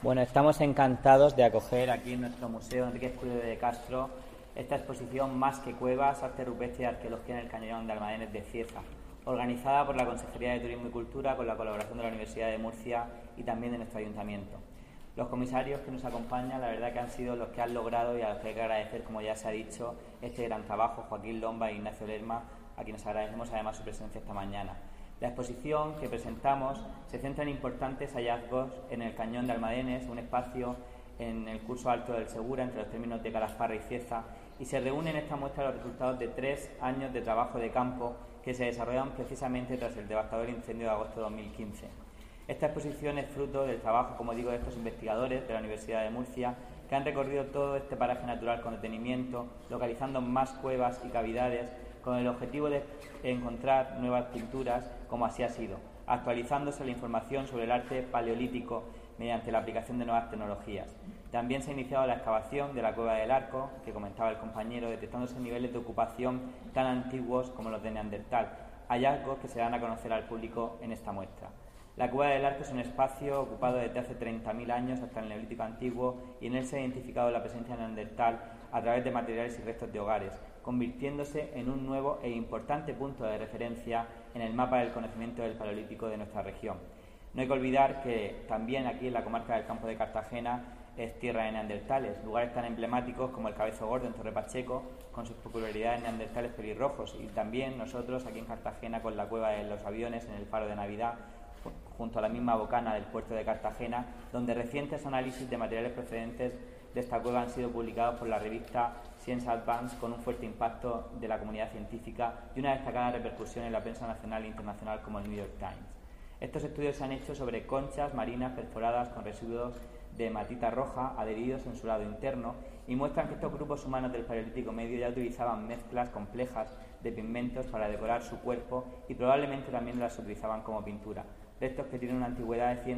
Bueno, estamos encantados de acoger aquí en nuestro Museo Enrique Escudero de Castro esta exposición Más que Cuevas, Arte Rupestre y Arqueología en el Cañón de Almadenes de Cieza, organizada por la Consejería de Turismo y Cultura con la colaboración de la Universidad de Murcia y también de nuestro Ayuntamiento. Los comisarios que nos acompañan, la verdad que han sido los que han logrado y a los que hay que agradecer, como ya se ha dicho, este gran trabajo, Joaquín Lomba e Ignacio Lerma, a quienes agradecemos además su presencia esta mañana. La exposición que presentamos se centra en importantes hallazgos en el Cañón de Almadenes, un espacio en el curso alto del Segura, entre los términos de Calasparra y Cieza, y se reúnen en esta muestra los resultados de 3 años de trabajo de campo que se desarrollan precisamente tras el devastador incendio de agosto de 2015. Esta exposición es fruto del trabajo, como digo, de estos investigadores de la Universidad de Murcia, que han recorrido todo este paraje natural con detenimiento, localizando más cuevas y cavidades, con el objetivo de encontrar nuevas pinturas, como así ha sido, actualizándose la información sobre el arte paleolítico mediante la aplicación de nuevas tecnologías. También se ha iniciado la excavación de la Cueva del Arco, que comentaba el compañero, detectándose niveles de ocupación tan antiguos como los de Neandertal, hallazgos que se dan a conocer al público en esta muestra. La Cueva del Arco es un espacio ocupado desde hace 30.000 años hasta el Neolítico Antiguo, y en él se ha identificado la presencia de Neandertal a través de materiales y restos de hogares, convirtiéndose en un nuevo e importante punto de referencia en el mapa del conocimiento del Paleolítico de nuestra región. No hay que olvidar que también aquí en la comarca del Campo de Cartagena es tierra de neandertales, lugares tan emblemáticos como el Cabezo Gordo en Torre Pacheco, con sus peculiaridades neandertales pelirrojos, y también nosotros aquí en Cartagena con la Cueva de los Aviones en el Faro de Navidad, junto a la misma bocana del puerto de Cartagena, donde recientes análisis de materiales procedentes de esta cueva han sido publicados por la revista Science Advance, con un fuerte impacto de la comunidad científica y una destacada repercusión en la prensa nacional e internacional como el New York Times. Estos estudios se han hecho sobre conchas marinas perforadas con residuos de hematita roja adheridos en su lado interno y muestran que estos grupos humanos del Paleolítico Medio ya utilizaban mezclas complejas de pigmentos para decorar su cuerpo y probablemente también las utilizaban como pintura. Restos que tienen una antigüedad de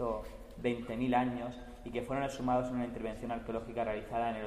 120.000 años y que fueron exhumados en una intervención arqueológica realizada en el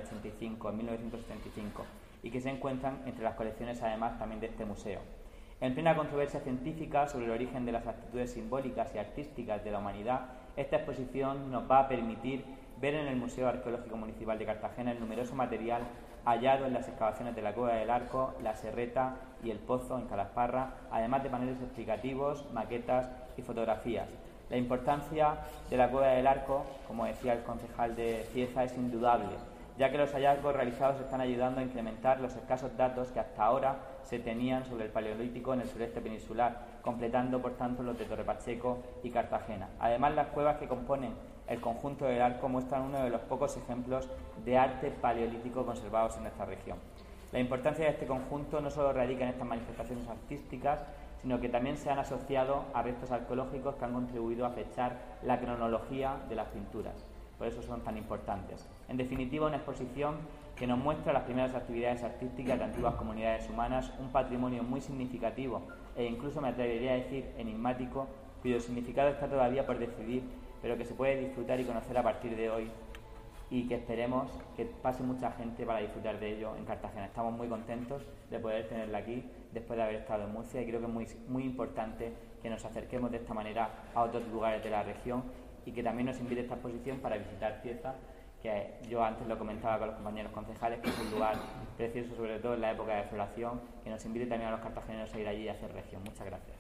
1975, y que se encuentran entre las colecciones además también de este museo. En plena controversia científica sobre el origen de las actitudes simbólicas y artísticas de la humanidad, esta exposición nos va a permitir ver en el Museo Arqueológico Municipal de Cartagena el numeroso material hallado en las excavaciones de la Cueva del Arco, la Serreta y el Pozo en Calasparra, además de paneles explicativos, maquetas y fotografías. La importancia de la Cueva del Arco, como decía el concejal de Cieza, es indudable, ya que los hallazgos realizados están ayudando a incrementar los escasos datos que hasta ahora se tenían sobre el Paleolítico en el sureste peninsular, completando por tanto los de Torre Pacheco y Cartagena. Además, las cuevas que componen el conjunto del Arco muestran uno de los pocos ejemplos de arte paleolítico conservados en nuestra región. La importancia de este conjunto no solo radica en estas manifestaciones artísticas, sino que también se han asociado a restos arqueológicos que han contribuido a fechar la cronología de las pinturas. Por eso son tan importantes. En definitiva, una exposición que nos muestra las primeras actividades artísticas de antiguas comunidades humanas, un patrimonio muy significativo e incluso me atrevería a decir enigmático, cuyo significado está todavía por decidir, pero que se puede disfrutar y conocer a partir de hoy, y que esperemos que pase mucha gente para disfrutar de ello en Cartagena. Estamos muy contentos de poder tenerla aquí después de haber estado en Murcia, y creo que es muy importante que nos acerquemos de esta manera a otros lugares de la región y que también nos invite esta exposición para visitar Cieza, que yo antes lo comentaba con los compañeros concejales, que es un lugar precioso, sobre todo en la época de floración, que nos invite también a los cartageneros a ir allí y a hacer región. Muchas gracias.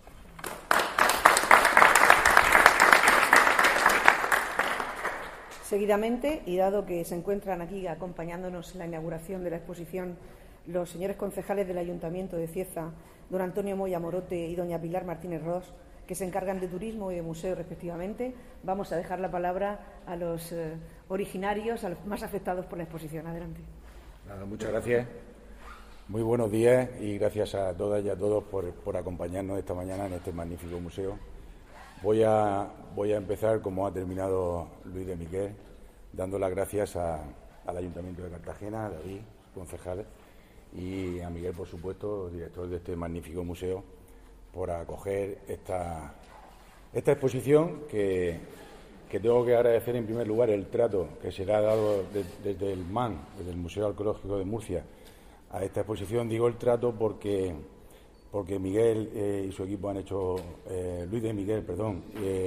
Seguidamente, y dado que se encuentran aquí acompañándonos en la inauguración de la exposición los señores concejales del Ayuntamiento de Cieza, don Antonio Moya Morote y doña Pilar Martínez Ros, que se encargan de turismo y de museo respectivamente, vamos a dejar la palabra a los originarios, a los más afectados por la exposición. Adelante. Nada, muchas gracias. Muy buenos días y gracias a todas y a todos por acompañarnos esta mañana en este magnífico museo. Voy a empezar, como ha terminado Luis de Miguel, dando las gracias al Ayuntamiento de Cartagena, a David, concejal, y a Miguel, por supuesto, director de este magnífico museo, por acoger esta exposición que tengo que agradecer en primer lugar el trato que se le ha dado desde el MAN, desde el Museo Arqueológico de Murcia, a esta exposición. Digo el trato porque Miguel y su equipo han hecho, Luis de Miguel,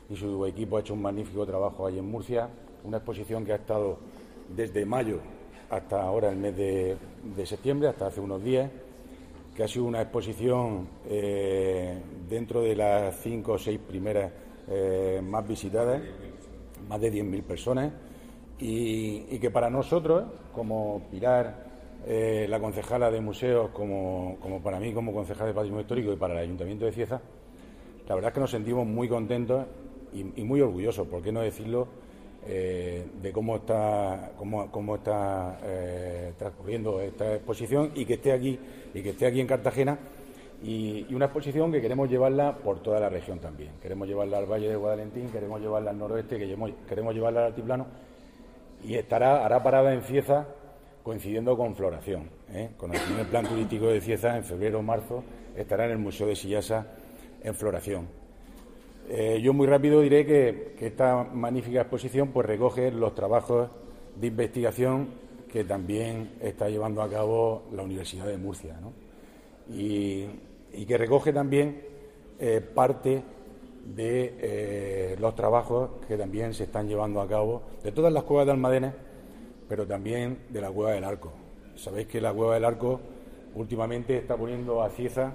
y su equipo ha hecho un magnífico trabajo ahí en Murcia. Una exposición que ha estado desde mayo hasta ahora, el mes de septiembre, hasta hace unos días, que ha sido una exposición dentro de las 5 o 6 primeras más visitadas, más de 10.000 personas, y que para nosotros, como Pilar, la concejala de museos, como para mí como concejal de Patrimonio Histórico y para el Ayuntamiento de Cieza, la verdad es que nos sentimos muy contentos y muy orgullosos, por qué no decirlo, de cómo está transcurriendo esta exposición y que esté aquí en Cartagena, y una exposición que queremos llevarla por toda la región también. Queremos llevarla al Valle de Guadalentín, queremos llevarla al noroeste, queremos llevarla al altiplano, y hará parada en Cieza coincidiendo con floración, con el primer plan turístico de Cieza en febrero o marzo. Estará en el Museo de Sillasa en floración. Yo muy rápido diré que esta magnífica exposición pues recoge los trabajos de investigación que también está llevando a cabo la Universidad de Murcia, ¿no? Y que recoge también parte de los trabajos que también se están llevando a cabo de todas las cuevas de Almadenes, pero también de la Cueva del Arco. Sabéis que la Cueva del Arco últimamente está poniendo a Cieza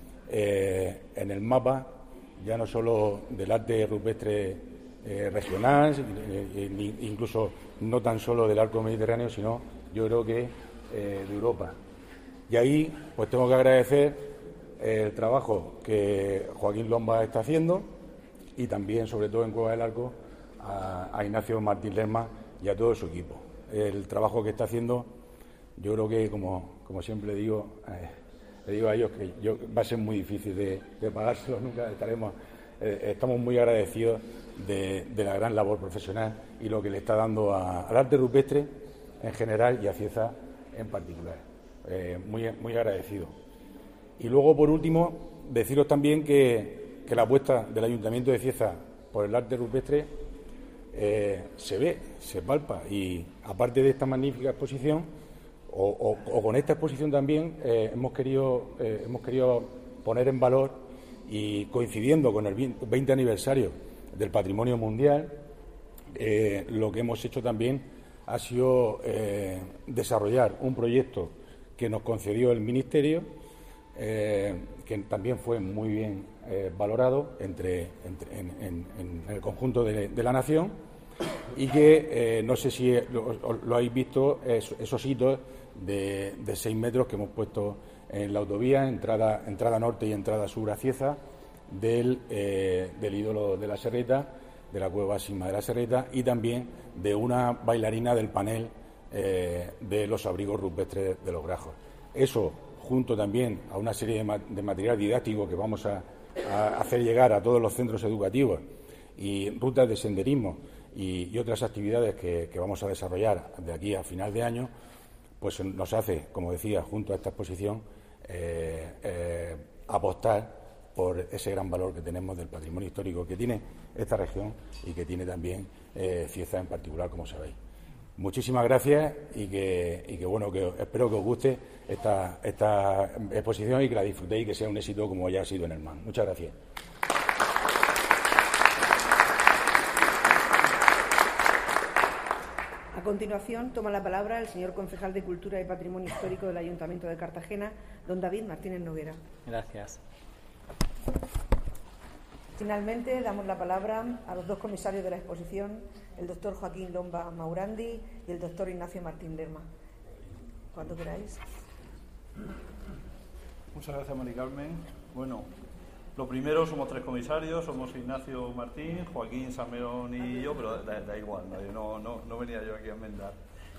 en el mapa, ya no solo del arte rupestre regional, incluso no tan solo del arco mediterráneo, sino yo creo que de Europa. Y ahí pues tengo que agradecer el trabajo que Joaquín Lomba está haciendo, y también, sobre todo en Cueva del Arco, a Ignacio Martín Lerma y a todo su equipo. El trabajo que está haciendo, yo creo que, como siempre digo, le digo a ellos que va a ser muy difícil de pagárselo, nunca estamos muy agradecidos de la gran labor profesional y lo que le está dando al arte rupestre en general y a Cieza en particular. Muy agradecido. Y luego, por último, deciros también que la apuesta del Ayuntamiento de Cieza por el arte rupestre se ve, se palpa, y aparte de esta magnífica exposición, o con esta exposición también hemos querido poner en valor, y coincidiendo con el 20 aniversario del Patrimonio Mundial, lo que hemos hecho también ha sido desarrollar un proyecto que nos concedió el Ministerio, que también fue muy bien valorado en el conjunto de la nación, y que no sé si lo habéis visto, esos hitos de 6 metros que hemos puesto en la autovía, entrada norte y entrada sur a Cieza, del ídolo de la Serreta, de la cueva Sisma de la Serreta, y también de una bailarina del panel de los abrigos rupestres de los Grajos. Eso, junto también a una serie de material didáctico que vamos a hacer llegar a todos los centros educativos, y rutas de senderismo y otras actividades que vamos a desarrollar de aquí a final de año, pues nos hace, como decía, junto a esta exposición, apostar por ese gran valor que tenemos del patrimonio histórico que tiene esta región y que tiene también Cieza en particular, como sabéis. Muchísimas gracias, y que bueno, que espero que os guste esta exposición y que la disfrutéis y que sea un éxito como ya ha sido en el MAN. Muchas gracias. A continuación, toma la palabra el señor concejal de Cultura y Patrimonio Histórico del Ayuntamiento de Cartagena, don David Martínez Noguera. Gracias. Finalmente, damos la palabra a los 2 comisarios de la exposición, el doctor Joaquín Lomba Maurandi y el doctor Ignacio Martín Lerma. Cuando queráis. Muchas gracias, Mari Carmen. Bueno, lo primero, somos 3 comisarios, somos Ignacio Martín, Joaquín Salmerón y yo, pero da igual, no venía yo aquí a enmendar.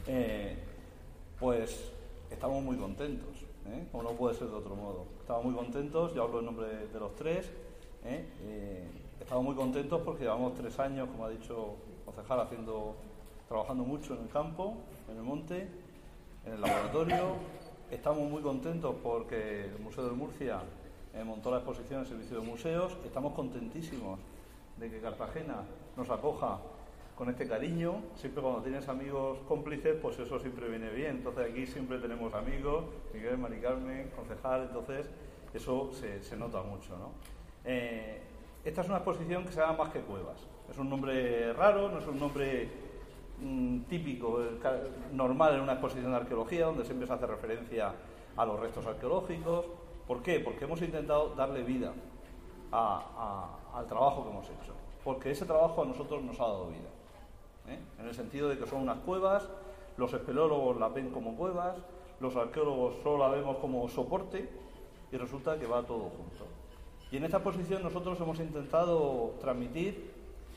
Pues estamos muy contentos, como no puede ser de otro modo. Estamos muy contentos, yo hablo en nombre de los 3. Estamos muy contentos porque llevamos 3 años, como ha dicho el concejal, trabajando mucho en el campo, en el monte, en el laboratorio. Estamos muy contentos porque el Museo de Murcia montó la exposición en servicio de museos. Estamos contentísimos de que Cartagena nos acoja con este cariño. Siempre cuando tienes amigos cómplices, pues eso siempre viene bien. Entonces aquí siempre tenemos amigos, Miguel, Mari Carmen, concejal, entonces eso se nota mucho, ¿no? esta es una exposición que se llama Más que Cuevas. Es un nombre raro, no es un nombre típico, normal en una exposición de arqueología, donde siempre se hace referencia a los restos arqueológicos. ¿Por qué? Porque hemos intentado darle vida al trabajo que hemos hecho. Porque ese trabajo a nosotros nos ha dado vida. En el sentido de que son unas cuevas, los espeleólogos las ven como cuevas, los arqueólogos solo la vemos como soporte y resulta que va todo junto. Y en esta exposición nosotros hemos intentado transmitir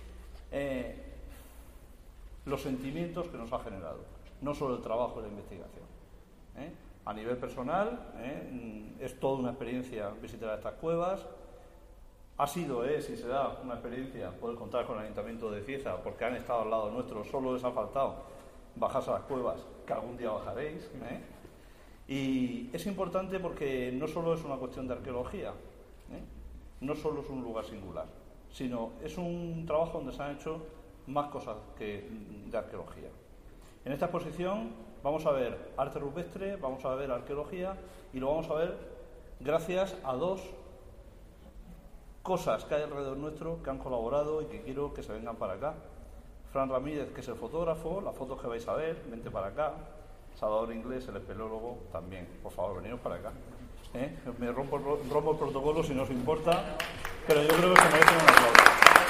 los sentimientos que nos ha generado, no solo el trabajo y la investigación. A nivel personal, es toda una experiencia visitar estas cuevas. Ha sido, es y será una experiencia poder contar con el Ayuntamiento de Cieza, porque han estado al lado nuestro, solo les ha faltado bajarse a las cuevas, que algún día bajaréis. Y es importante porque no solo es una cuestión de arqueología, no solo es un lugar singular, sino es un trabajo donde se han hecho más cosas que de arqueología. En esta exposición vamos a ver arte rupestre, vamos a ver arqueología y lo vamos a ver gracias a dos cosas que hay alrededor nuestro que han colaborado y que quiero que se vengan para acá. Fran Ramírez, que es el fotógrafo, las fotos que vais a ver, vente para acá. Salvador Inglés, el espeleólogo, también. Por favor, veniros para acá. Me rompo el protocolo si no os importa, pero yo creo que se merecen un aplauso.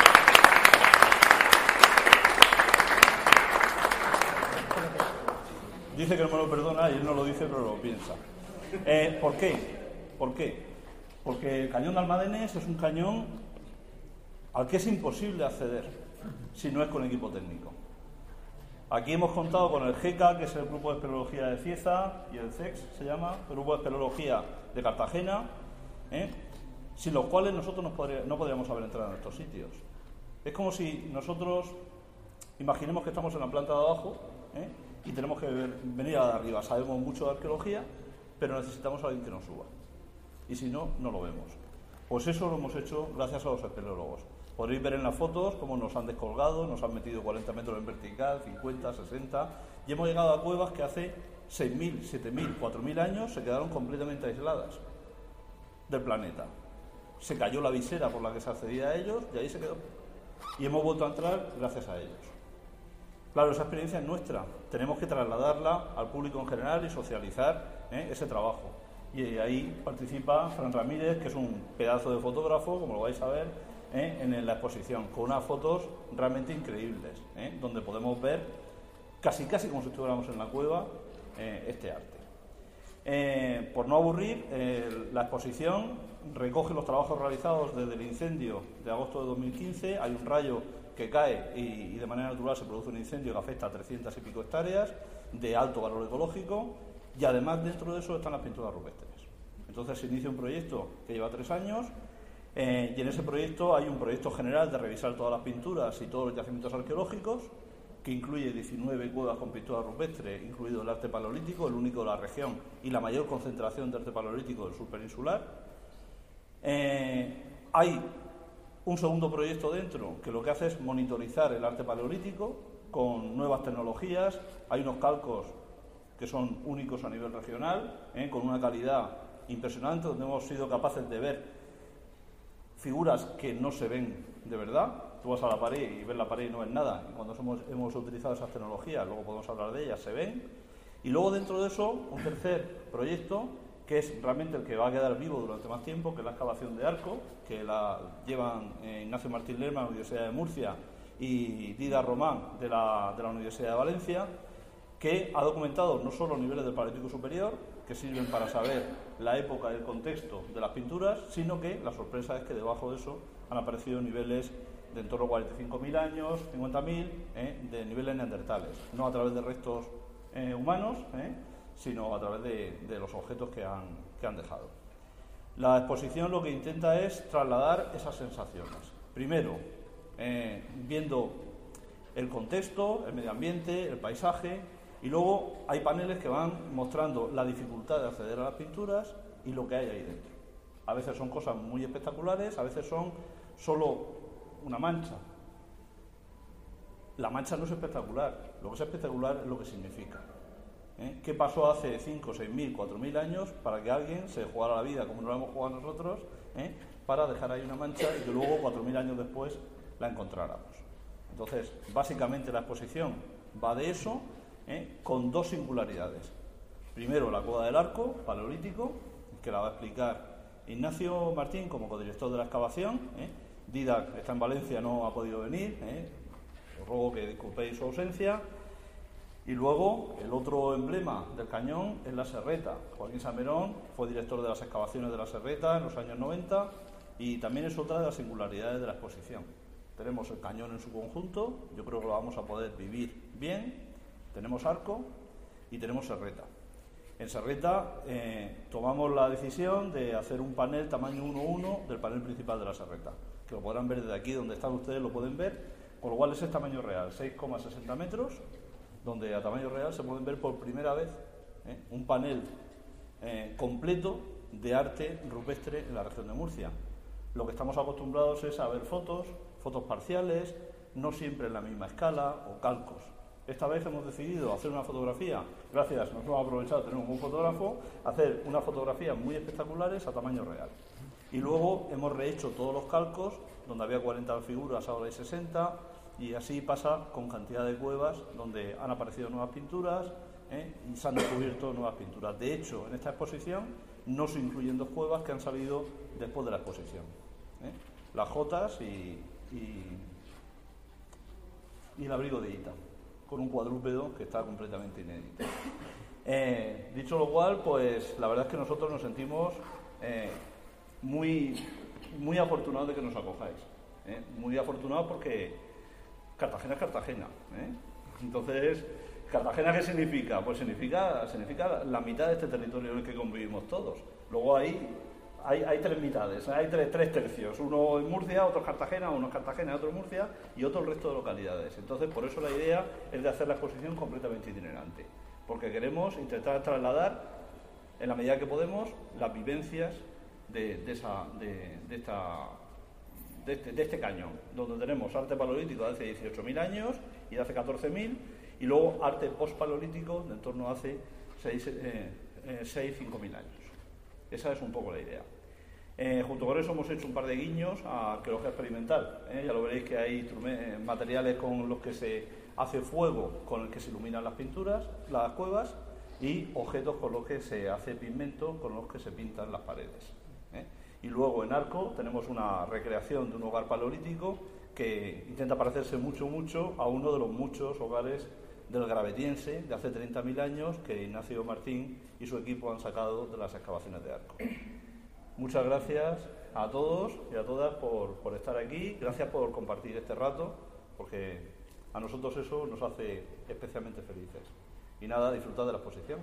Dice que no me lo perdona y él no lo dice, pero lo piensa. ¿Por qué? Porque el cañón de Almadenes es un cañón al que es imposible acceder si no es con equipo técnico. Aquí hemos contado con el GECA, que es el Grupo de Espeleología de Cieza, y el CEX se llama, el Grupo de Espeleología de Cartagena, sin los cuales nosotros no podríamos haber entrado en estos sitios. Es como si nosotros imaginemos que estamos en la planta de abajo y tenemos que venir a arriba. Sabemos mucho de arqueología, pero necesitamos a alguien que nos suba. Y si no, no lo vemos. Pues eso lo hemos hecho gracias a los espeleólogos. Podréis ver en las fotos cómo nos han descolgado, nos han metido 40 metros en vertical, 50, 60, y hemos llegado a cuevas que hace 6.000, 7.000, 4.000 años se quedaron completamente aisladas del planeta. Se cayó la visera por la que se accedía a ellos y ahí se quedó. Y hemos vuelto a entrar gracias a ellos. Claro, esa experiencia es nuestra. Tenemos que trasladarla al público en general y socializar ese trabajo. Y ahí participa Fran Ramírez, que es un pedazo de fotógrafo, como lo vais a ver, en la exposición, con unas fotos realmente increíbles, donde podemos ver casi como si estuviéramos en la cueva este arte. Por no aburrir, la exposición recoge los trabajos realizados desde el incendio de agosto de 2015. Hay un rayo que cae y de manera natural se produce un incendio que afecta a 300 y pico hectáreas de alto valor ecológico, y además dentro de eso están las pinturas rupestres. Entonces se inicia un proyecto que lleva 3 años. Y en ese proyecto hay un proyecto general de revisar todas las pinturas y todos los yacimientos arqueológicos, que incluye 19 cuevas con pintura rupestre, incluido el arte paleolítico, el único de la región y la mayor concentración de arte paleolítico del sur peninsular. Hay un segundo proyecto dentro que lo que hace es monitorizar el arte paleolítico con nuevas tecnologías. Hay unos calcos que son únicos a nivel regional, con una calidad impresionante, donde hemos sido capaces de ver figuras que no se ven de verdad. Tú vas a la pared y ves la pared y no ves nada, y cuando hemos utilizado esas tecnologías, luego podemos hablar de ellas, se ven. Y luego dentro de eso, un tercer proyecto, que es realmente el que va a quedar vivo durante más tiempo, que es la excavación de Arco, que la llevan Ignacio Martín Lerma de la Universidad de Murcia y Dida Román de la Universidad de Valencia, que ha documentado no solo niveles del Paleolítico superior, que sirven para saber la época y el contexto de las pinturas, sino que la sorpresa es que debajo de eso han aparecido niveles de en torno a 45.000 años, 50.000, de niveles neandertales, no a través de restos humanos, sino a través de los objetos que han dejado. La exposición lo que intenta es trasladar esas sensaciones. Primero, viendo el contexto, el medio ambiente, el paisaje, y luego hay paneles que van mostrando la dificultad de acceder a las pinturas y lo que hay ahí dentro. A veces son cosas muy espectaculares, a veces son solo una mancha. La mancha no es espectacular, lo que es espectacular es lo que significa. ¿Qué pasó hace 5, 6.000, 4.000 años para que alguien se jugara la vida como nos la hemos jugado nosotros, para dejar ahí una mancha y que luego 4.000 años después la encontráramos. Entonces, básicamente la exposición va de eso, con dos singularidades. Primero, la cueva del arco, paleolítico, que la va a explicar Ignacio Martín como codirector de la excavación. Didac está en Valencia, no ha podido venir, os ruego que disculpéis su ausencia. Y luego, el otro emblema del cañón es la serreta. Joaquín Salmerón fue director de las excavaciones de la serreta en los años 90 y también es otra de las singularidades de la exposición. Tenemos el cañón en su conjunto, yo creo que lo vamos a poder vivir bien. Tenemos arco y tenemos serreta. En serreta tomamos la decisión de hacer un panel tamaño 1:1 del panel principal de la serreta, que lo podrán ver desde aquí, donde están ustedes lo pueden ver, con lo cual ese es tamaño real, 6,60 metros, donde a tamaño real se pueden ver por primera vez un panel completo de arte rupestre en la región de Murcia. Lo que estamos acostumbrados es a ver fotos parciales, no siempre en la misma escala, o calcos. Esta vez hemos decidido hacer una fotografía, gracias, nos hemos aprovechado, tenemos un fotógrafo, hacer unas fotografías muy espectaculares a tamaño real. Y luego hemos rehecho todos los calcos, donde había 40 figuras, ahora hay 60, y así pasa con cantidad de cuevas donde han aparecido nuevas pinturas y se han descubierto nuevas pinturas. De hecho, en esta exposición no se incluyen dos cuevas que han salido después de la exposición. Las Jotas y el abrigo de Ita, con un cuadrúpedo que está completamente inédito. Dicho lo cual, pues la verdad es que nosotros nos sentimos muy afortunados de que nos acojáis. Muy afortunados porque Cartagena es Cartagena. Entonces, ¿Cartagena qué significa? Pues significa la mitad de este territorio en el que convivimos todos. Luego hay tres mitades, hay tres tercios. Uno en Murcia, otro en Cartagena, uno en Cartagena, otro en Murcia y otro el resto de localidades. Entonces, por eso la idea es de hacer la exposición completamente itinerante. Porque queremos intentar trasladar, en la medida que podemos, las vivencias de este cañón, donde tenemos arte paleolítico de hace 18.000 años y de hace 14.000, y luego arte post-paleolítico de en torno a hace 5.000 años. Esa es un poco la idea. Junto con eso hemos hecho un par de guiños a arqueología experimental. Ya lo veréis que hay materiales con los que se hace fuego, con el que se iluminan las pinturas, las cuevas, y objetos con los que se hace pigmento, con los que se pintan las paredes. Y luego en arco tenemos una recreación de un hogar paleolítico que intenta parecerse mucho a uno de los muchos hogares del Gravetiense de hace 30.000 años que Ignacio Martín y su equipo han sacado de las excavaciones de arco. Muchas gracias a todos y a todas por estar aquí, gracias por compartir este rato, porque a nosotros eso nos hace especialmente felices. Y nada, disfrutad de la exposición.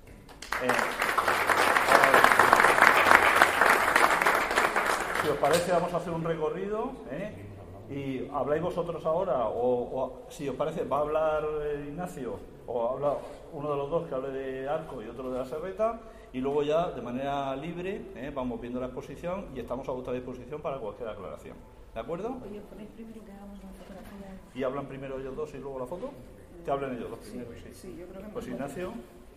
Si os parece, vamos a hacer un recorrido, y habláis vosotros ahora, o si os parece, va a hablar Ignacio, o habla uno de los dos que hable de arco y otro de la serreta, y luego ya, de manera libre, vamos viendo la exposición y estamos a vuestra disposición para cualquier aclaración. ¿De acuerdo? Oye, ponéis primero que hagamos una fotografía. ¿Y hablan primero ellos dos y luego la foto? Que hablen ellos dos primero, sí. Sí, yo creo que pues Ignacio.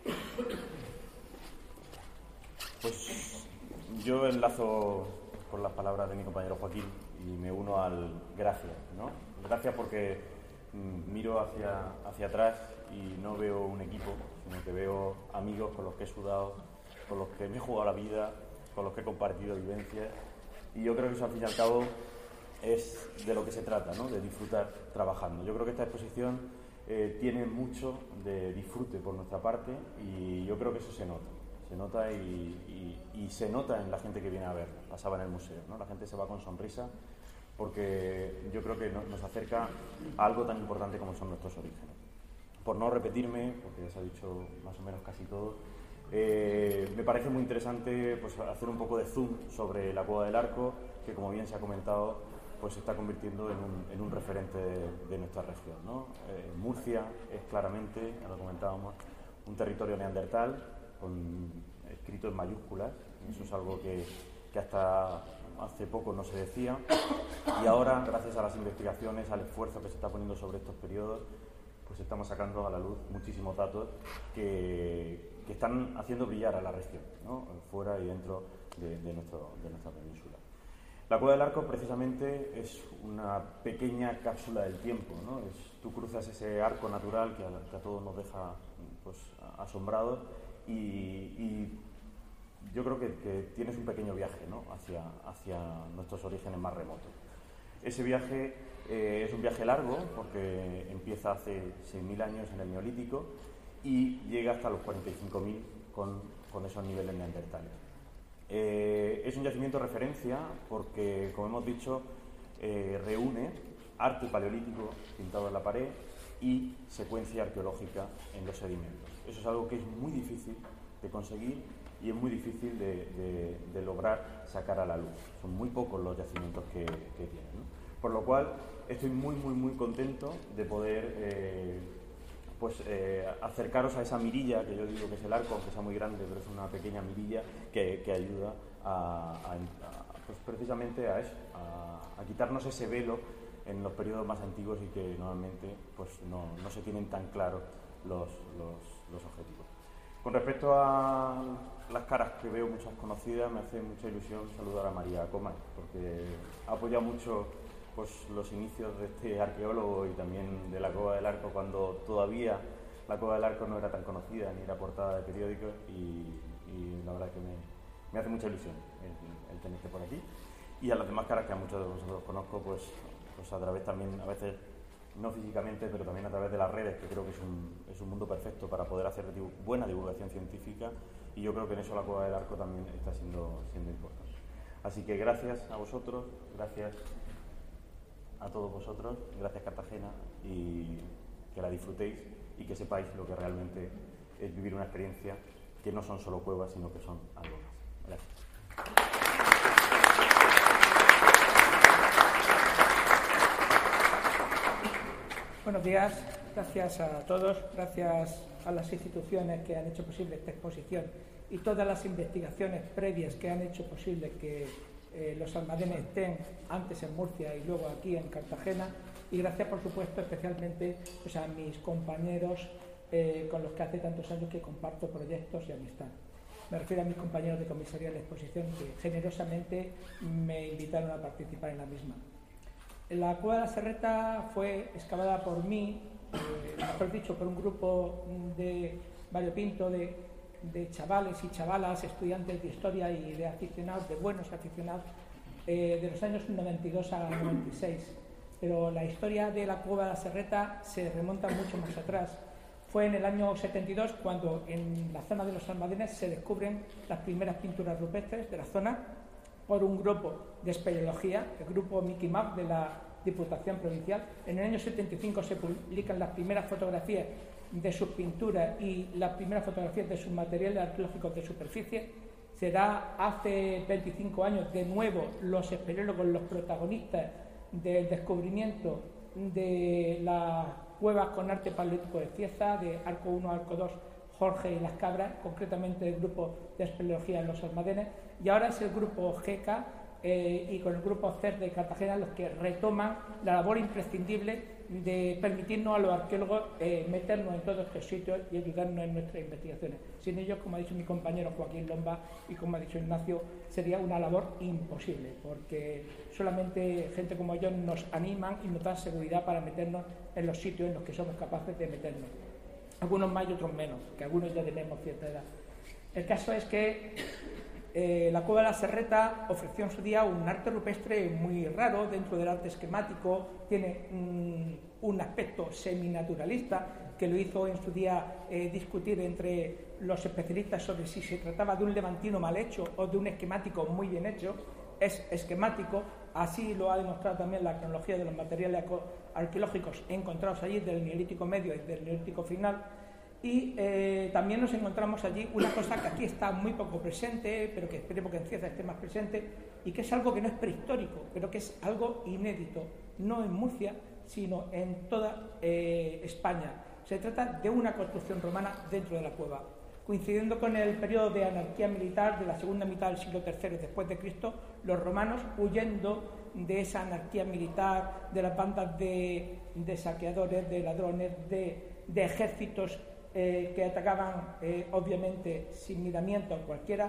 Pues yo enlazo con las palabras de mi compañero Joaquín y me uno al gracias, ¿no? Gracias porque miro hacia atrás y no veo un equipo, sino que veo amigos con los que he sudado, con los que me he jugado la vida, con los que he compartido vivencias, y yo creo que eso al fin y al cabo es de lo que se trata, ¿no? De disfrutar trabajando. Yo creo que esta exposición tiene mucho de disfrute por nuestra parte y yo creo que eso se nota y se nota en la gente que viene a ver. Pasaba en el museo, ¿no? La gente se va con sonrisa porque yo creo que nos acerca a algo tan importante como son nuestros orígenes. Por no repetirme, porque ya se ha dicho más o menos casi todo, me parece muy interesante pues, hacer un poco de zoom sobre la Cueva del Arco, que como bien se ha comentado, pues se está convirtiendo en un referente de nuestra región, ¿no? Murcia es claramente, ya lo comentábamos, un territorio neandertal, escrito en mayúsculas. Eso es algo que hasta hace poco no se decía, y ahora, gracias a las investigaciones, al esfuerzo que se está poniendo sobre estos periodos, pues estamos sacando a la luz muchísimos datos que están haciendo brillar a la región, ¿no? Fuera y dentro de nuestra península. La Cueva del Arco precisamente es una pequeña cápsula del tiempo, ¿no? Tú cruzas ese arco natural que a todos nos deja pues, asombrados y yo creo que tienes un pequeño viaje, ¿no? hacia nuestros orígenes más remotos. Ese viaje es un viaje largo porque empieza hace 6.000 años en el Neolítico y llega hasta los 45.000 con esos niveles neandertales. Es un yacimiento de referencia porque, como hemos dicho, reúne arte paleolítico pintado en la pared y secuencia arqueológica en los sedimentos. Eso es algo que es muy difícil de conseguir y es muy difícil de lograr sacar a la luz. Son muy pocos los yacimientos que tienen, ¿no? Por lo cual, estoy muy contento de poder acercaros a esa mirilla, que yo digo que es el arco, aunque sea muy grande, pero es una pequeña mirilla que ayuda pues precisamente a eso, a quitarnos ese velo en los periodos más antiguos y que normalmente pues no se tienen tan claros los objetivos. Con respecto a las caras que veo muchas conocidas, me hace mucha ilusión saludar a María Comay, porque ha apoyado mucho pues, los inicios de este arqueólogo y también de la Cueva del Arco, cuando todavía la Cueva del Arco no era tan conocida ni era portada de periódicos, y la verdad que me hace mucha ilusión el tenerte por aquí. Y a las demás caras que a muchos de vosotros conozco, pues a través también, a veces no físicamente, pero también a través de las redes, que creo que es un mundo perfecto para poder hacer buena divulgación científica, y yo creo que en eso la Cueva del Arco también está siendo importante. Así que gracias a vosotros, gracias a todos vosotros, gracias Cartagena, y que la disfrutéis y que sepáis lo que realmente es vivir una experiencia que no son solo cuevas, sino que son algo más. Gracias. Buenos días, gracias a todos, gracias a las instituciones que han hecho posible esta exposición y todas las investigaciones previas que han hecho posible que los almadenes estén antes en Murcia y luego aquí en Cartagena, y gracias por supuesto especialmente pues, a mis compañeros con los que hace tantos años que comparto proyectos y amistad. Me refiero a mis compañeros de comisaría de la exposición que generosamente me invitaron a participar en la misma. La Cueva de la Serreta fue excavada por mí, mejor dicho, por un grupo de variopinto de chavales y chavalas, estudiantes de historia y de aficionados, de buenos aficionados, de los años 92 a 96. Pero la historia de la Cueva de la Serreta se remonta mucho más atrás. Fue en el año 72 cuando en la zona de los Almadenes se descubren las primeras pinturas rupestres de la zona por un grupo de espeleología, el grupo Mickey Mouse de la Diputación Provincial. En el año 75 se publican las primeras fotografías de sus pinturas y las primeras fotografías de sus materiales arqueológicos de superficie. Se da hace 25 años de nuevo los espeleólogos, los protagonistas del descubrimiento de las cuevas con arte paleolítico de Cieza, de Arco 1, Arco 2, Jorge y Las Cabras, concretamente el grupo de espeleología en los Almadenes, y ahora es el grupo GECA y con el grupo CER de Cartagena los que retoman la labor imprescindible de permitirnos a los arqueólogos meternos en todos estos sitios y ayudarnos en nuestras investigaciones. Sin ellos, como ha dicho mi compañero Joaquín Lomba y como ha dicho Ignacio, sería una labor imposible, porque solamente gente como ellos nos animan y nos dan seguridad para meternos en los sitios en los que somos capaces de meternos. Algunos más y otros menos, que algunos ya tenemos cierta edad. El caso es que la Cueva de la Serreta ofreció en su día un arte rupestre muy raro dentro del arte esquemático. Tiene un aspecto seminaturalista que lo hizo en su día discutir entre los especialistas sobre si se trataba de un levantino mal hecho o de un esquemático muy bien hecho. Es esquemático, así lo ha demostrado también la cronología de los materiales arqueológicos encontrados allí del Neolítico Medio y del Neolítico Final. Y también nos encontramos allí una cosa que aquí está muy poco presente, pero que esperemos que en Cieza esté más presente, y que es algo que no es prehistórico, pero que es algo inédito, no en Murcia, sino en toda España. Se trata de una construcción romana dentro de la cueva. Coincidiendo con el periodo de anarquía militar de la segunda mitad del siglo III después de Cristo, los romanos, huyendo de esa anarquía militar, de las bandas de saqueadores, de ladrones, de ejércitos que atacaban obviamente sin miramiento a cualquiera,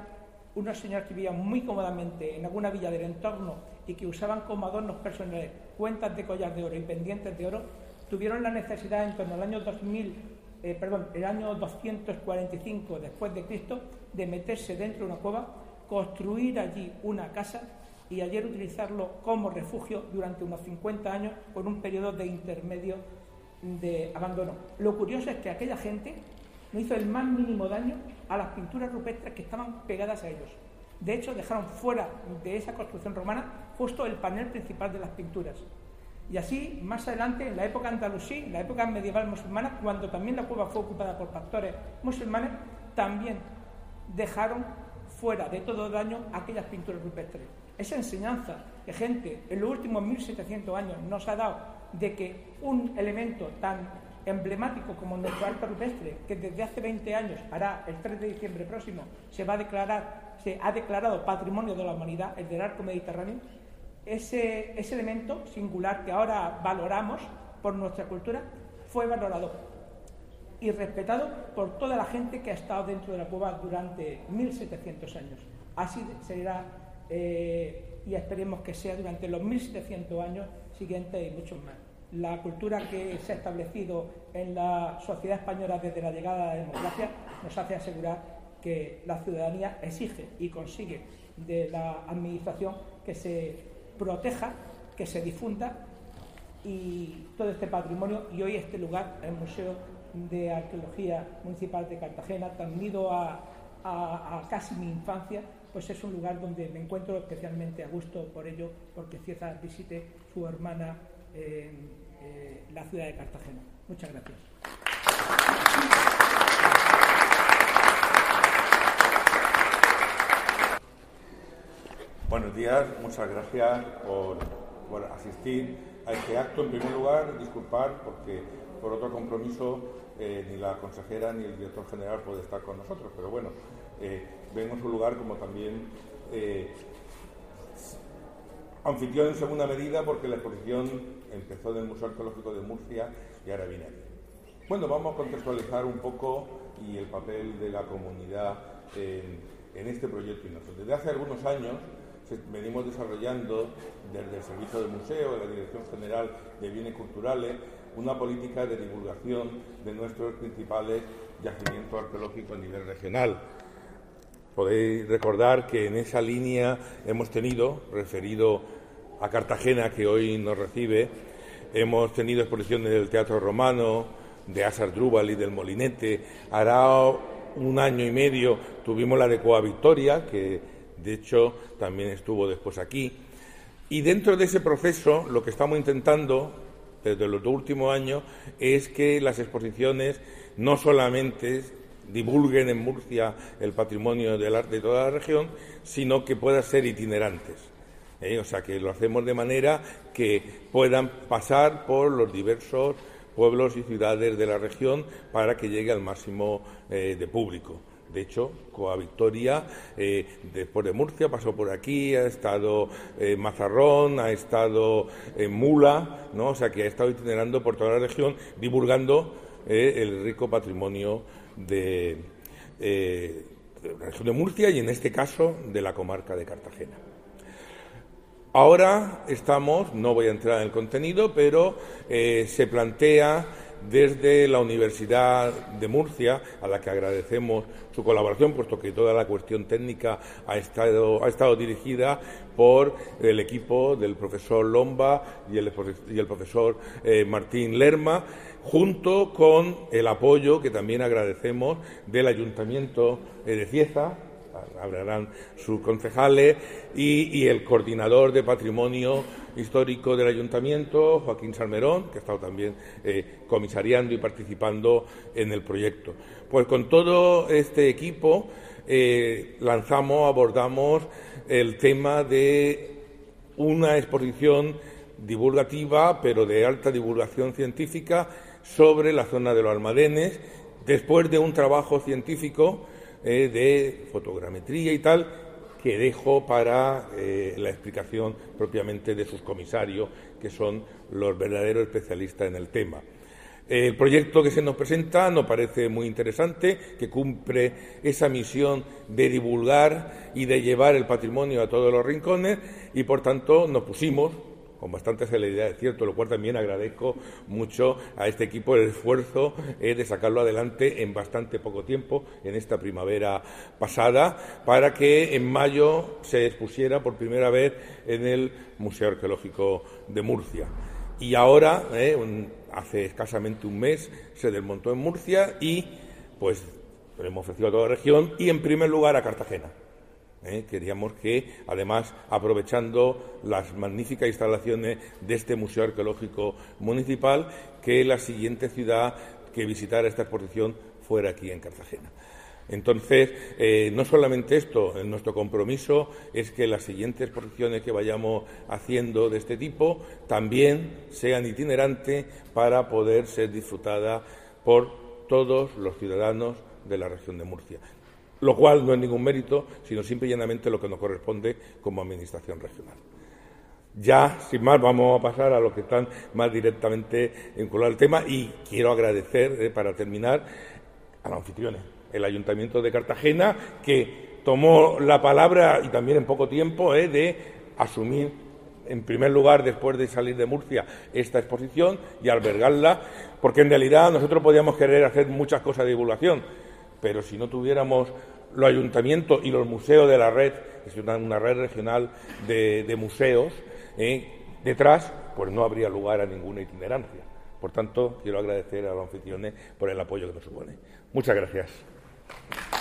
unos señores que vivían muy cómodamente en alguna villa del entorno y que usaban como adornos personales cuentas de collar de oro y pendientes de oro, tuvieron la necesidad en torno al año el año 245 después de Cristo, de meterse dentro de una cueva, construir allí una casa y ayer utilizarlo como refugio durante unos 50 años con un periodo de intermedio de abandono. Lo curioso es que aquella gente no hizo el más mínimo daño a las pinturas rupestres que estaban pegadas a ellos. De hecho, dejaron fuera de esa construcción romana justo el panel principal de las pinturas. Y así, más adelante, en la época andalusí, en la época medieval musulmana, cuando también la cueva fue ocupada por pastores musulmanes, también dejaron fuera de todo daño aquellas pinturas rupestres. Esa enseñanza que gente en los últimos 1700 años nos ha dado de que un elemento tan emblemático como nuestro arte rupestre, que desde hace 20 años, hará el 3 de diciembre próximo, se ha declarado Patrimonio de la Humanidad, el del arco mediterráneo, ese elemento singular que ahora valoramos por nuestra cultura, fue valorado y respetado por toda la gente que ha estado dentro de la cueva durante 1700 años. Así será y esperemos que sea durante los 1700 años siguientes y muchos más. La cultura que se ha establecido en la sociedad española desde la llegada de la democracia nos hace asegurar que la ciudadanía exige y consigue de la administración que se proteja, que se difunda y todo este patrimonio, y hoy este lugar, el Museo de Arqueología Municipal de Cartagena, tan unido a casi mi infancia, pues es un lugar donde me encuentro especialmente a gusto por ello, porque Cieza visite su hermana la ciudad de Cartagena. Muchas gracias. Buenos días, muchas gracias por asistir a este acto. En primer lugar, disculpar porque por otro compromiso ni la consejera ni el director general puede estar con nosotros, pero bueno, vemos un lugar como también anfitrión en segunda medida, porque la exposición empezó en el Museo Arqueológico de Murcia y ahora viene aquí. Bueno, vamos a contextualizar un poco y el papel de la comunidad en este proyecto innovador. Desde hace algunos años venimos desarrollando desde el Servicio del Museo, de la Dirección General de Bienes Culturales, una política de divulgación de nuestros principales yacimientos arqueológicos a nivel regional. Podéis recordar que en esa línea hemos tenido, referido a Cartagena, que hoy nos recibe, hemos tenido exposiciones del Teatro Romano, de Asardrúbal y del Molinete. Hará un año y medio tuvimos la de Coa Victoria, que de hecho también estuvo después aquí. Y dentro de ese proceso, lo que estamos intentando desde los 2 últimos años es que las exposiciones no solamente divulguen en Murcia el patrimonio del arte de toda la región, sino que puedan ser itinerantes. O sea, que lo hacemos de manera que puedan pasar por los diversos pueblos y ciudades de la región para que llegue al máximo de público. De hecho, Coa Victoria, después de Murcia, pasó por aquí, ha estado en Mazarrón, ha estado en Mula, ¿no? O sea, que ha estado itinerando por toda la región, divulgando el rico patrimonio de la región de Murcia y, en este caso, de la comarca de Cartagena. Ahora estamos, no voy a entrar en el contenido, pero se plantea desde la Universidad de Murcia, a la que agradecemos su colaboración, puesto que toda la cuestión técnica ha estado dirigida por el equipo del profesor Lomba y el profesor Martín Lerma, junto con el apoyo que también agradecemos del Ayuntamiento de Cieza, hablarán sus concejales, y el coordinador de patrimonio histórico del Ayuntamiento, Joaquín Salmerón, que ha estado también comisariando y participando en el proyecto. Pues con todo este equipo abordamos el tema de una exposición divulgativa, pero de alta divulgación científica, sobre la zona de los Almadenes, después de un trabajo científico de fotogrametría y tal, que dejo para la explicación propiamente de sus comisarios, que son los verdaderos especialistas en el tema. El proyecto que se nos presenta nos parece muy interesante, que cumple esa misión de divulgar y de llevar el patrimonio a todos los rincones y, por tanto, nos pusimos con bastante celeridad, es cierto, lo cual también agradezco mucho a este equipo el esfuerzo de sacarlo adelante en bastante poco tiempo, en esta primavera pasada, para que en mayo se expusiera por primera vez en el Museo Arqueológico de Murcia. Y ahora, hace escasamente un mes, se desmontó en Murcia y pues lo hemos ofrecido a toda la región y en primer lugar a Cartagena. Queríamos que, además, aprovechando las magníficas instalaciones de este Museo Arqueológico Municipal, que la siguiente ciudad que visitara esta exposición fuera aquí en Cartagena. Entonces, no solamente esto, nuestro compromiso es que las siguientes exposiciones que vayamos haciendo de este tipo también sean itinerantes para poder ser disfrutadas por todos los ciudadanos de la región de Murcia. Lo cual no es ningún mérito, sino simple y llanamente lo que nos corresponde como Administración regional. Ya, sin más, vamos a pasar a lo que están más directamente vinculados al tema y quiero agradecer, para terminar, a los anfitriones, el Ayuntamiento de Cartagena, que tomó la palabra, y también en poco tiempo, de asumir, en primer lugar, después de salir de Murcia, esta exposición y albergarla, porque en realidad nosotros podíamos querer hacer muchas cosas de divulgación, pero si no tuviéramos los ayuntamientos y los museos de la red, que es una red regional de museos, detrás, pues no habría lugar a ninguna itinerancia. Por tanto, quiero agradecer a los anfitriones por el apoyo que nos supone. Muchas gracias.